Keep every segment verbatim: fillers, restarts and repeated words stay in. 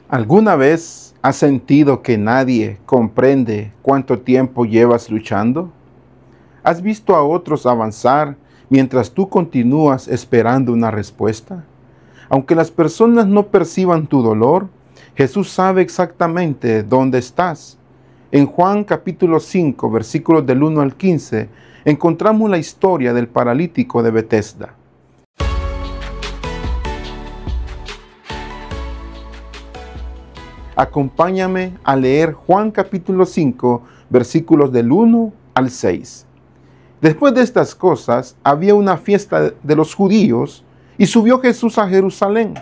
¿Alguna vez has sentido que nadie comprende cuánto tiempo llevas luchando? ¿Has visto a otros avanzar mientras tú continúas esperando una respuesta? Aunque las personas no perciban tu dolor, Jesús sabe exactamente dónde estás. En Juan capítulo cinco, versículos del uno al quince, encontramos la historia del paralítico de Betesda. Acompáñame a leer Juan capítulo cinco, versículos del uno al seis. Después de estas cosas, había una fiesta de los judíos y subió Jesús a Jerusalén.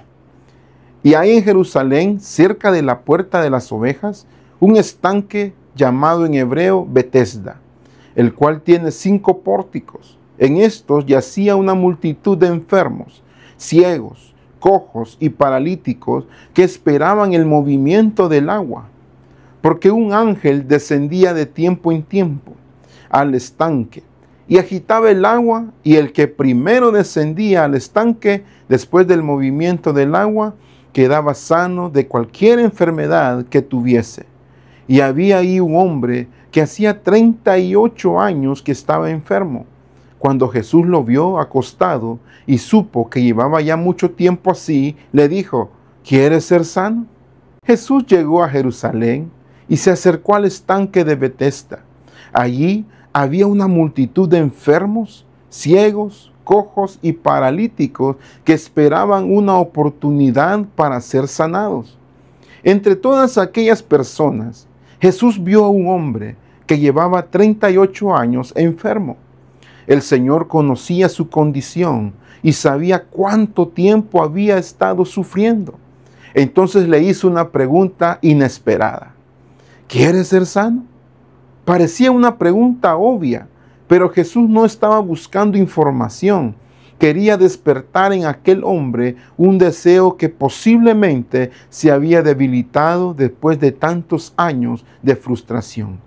Y hay en Jerusalén, cerca de la puerta de las ovejas, un estanque llamado en hebreo Betesda, el cual tiene cinco pórticos. En estos yacía una multitud de enfermos, ciegos, cojos y paralíticos que esperaban el movimiento del agua, porque un ángel descendía de tiempo en tiempo al estanque y agitaba el agua, y el que primero descendía al estanque después del movimiento del agua quedaba sano de cualquier enfermedad que tuviese. Y había ahí un hombre que hacía treinta y ocho años que estaba enfermo. Cuando Jesús lo vio acostado y supo que llevaba ya mucho tiempo así, le dijo: ¿quieres ser sano? Jesús llegó a Jerusalén y se acercó al estanque de Betesda. Allí había una multitud de enfermos, ciegos, cojos y paralíticos que esperaban una oportunidad para ser sanados. Entre todas aquellas personas, Jesús vio a un hombre que llevaba treinta y ocho años enfermo. El Señor conocía su condición y sabía cuánto tiempo había estado sufriendo. Entonces le hizo una pregunta inesperada: ¿quieres ser sano? Parecía una pregunta obvia, pero Jesús no estaba buscando información. Quería despertar en aquel hombre un deseo que posiblemente se había debilitado después de tantos años de frustración.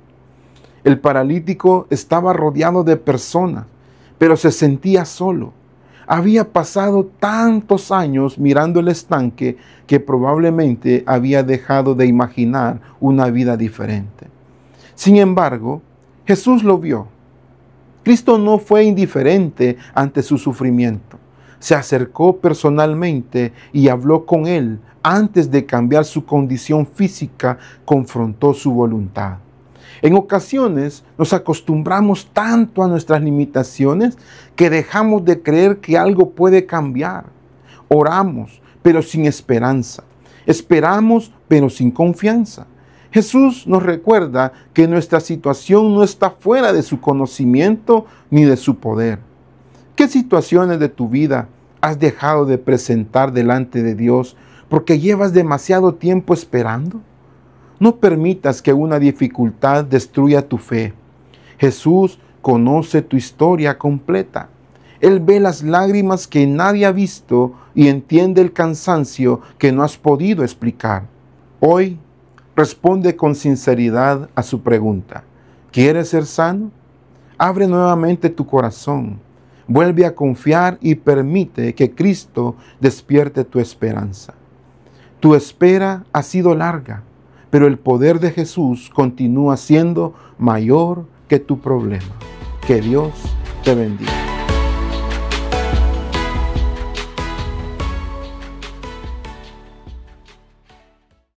El paralítico estaba rodeado de personas, pero se sentía solo. Había pasado tantos años mirando el estanque que probablemente había dejado de imaginar una vida diferente. Sin embargo, Jesús lo vio. Cristo no fue indiferente ante su sufrimiento. Se acercó personalmente y habló con él. Antes de cambiar su condición física, confrontó su voluntad. En ocasiones nos acostumbramos tanto a nuestras limitaciones que dejamos de creer que algo puede cambiar. Oramos, pero sin esperanza. Esperamos, pero sin confianza. Jesús nos recuerda que nuestra situación no está fuera de su conocimiento ni de su poder. ¿Qué situaciones de tu vida has dejado de presentar delante de Dios porque llevas demasiado tiempo esperando? No permitas que una dificultad destruya tu fe. Jesús conoce tu historia completa. Él ve las lágrimas que nadie ha visto y entiende el cansancio que no has podido explicar. Hoy, responde con sinceridad a su pregunta: ¿quieres ser sano? Abre nuevamente tu corazón. Vuelve a confiar y permite que Cristo despierte tu esperanza. Tu espera ha sido larga, pero el poder de Jesús continúa siendo mayor que tu problema. Que Dios te bendiga.